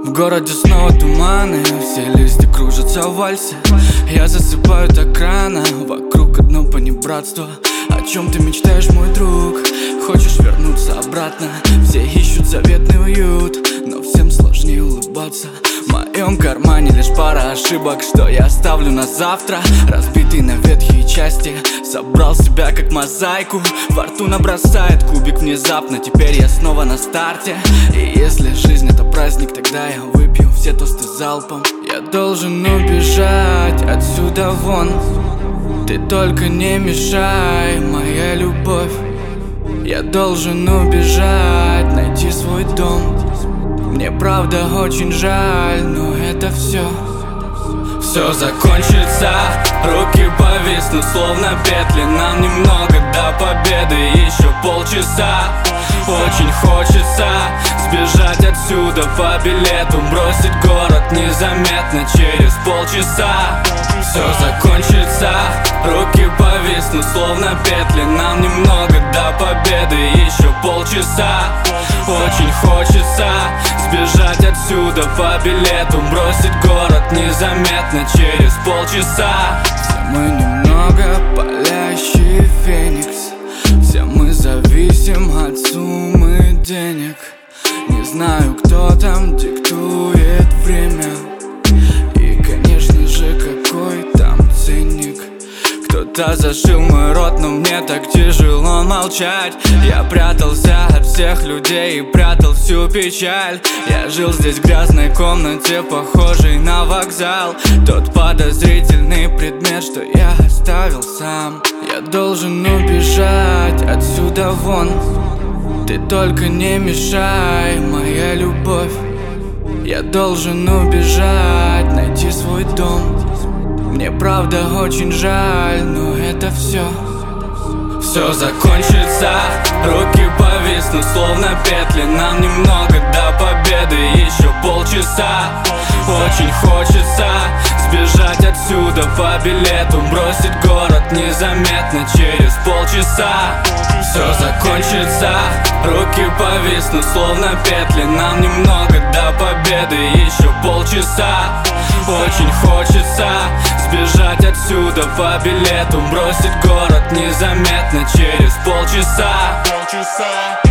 В городе снова туманы, все листья кружатся в вальсе. Я засыпаю так рано, вокруг одно понебратство. О чем ты мечтаешь, мой друг? Хочешь вернуться обратно? Все ищут заветный уют, но всем сложнее улыбаться. В моем кармане лишь пара ошибок, что я оставлю на завтра. Разбитый на ветхие части, собрал себя как мозаику. Фортуна бросает кубик внезапно, теперь я снова на старте. И если жизнь это праздник, тогда я выпью все тосты залпом. Я должен убежать отсюда вон. Ты только не мешай, моя любовь. Я должен убежать, найти свой дом. Мне правда очень жаль, но это все закончится. Руки повиснут, словно петли. Нам немного до победы, еще полчаса. Очень хочется сбежать отсюда по билету, бросить город незаметно через полчаса. Все закончится, руки повиснут, словно петли. Нам немного до победы, еще полчаса. Очень хочется сбежать отсюда по билету, бросить город незаметно через полчаса. Все мы немного палящий феникс, все мы зависим от суммы денег. Не знаю, кто там диктует время, и, конечно же, какой там ценник. Кто-то зашил мой рот, но мне так тяжело молчать. Я прятался от всех людей и прятал всю печаль. Я жил здесь в грязной комнате, похожей на вокзал. Тот подозрительный предмет, что я оставил сам. Я должен убежать отсюда вон. Ты только не мешай, моя любовь. Я должен убежать, найти свой дом. Мне правда очень жаль, но это все закончится. Руки повиснут, словно петли. Нам немного до победы, еще полчаса. Очень хочется сбежать отсюда по билету, бросить город незаметно через полчаса. Все закончится, руки повиснут, словно петли. Нам немного до победы, еще полчаса. Очень хочется сбежать отсюда по билету, бросить город незаметно через полчаса.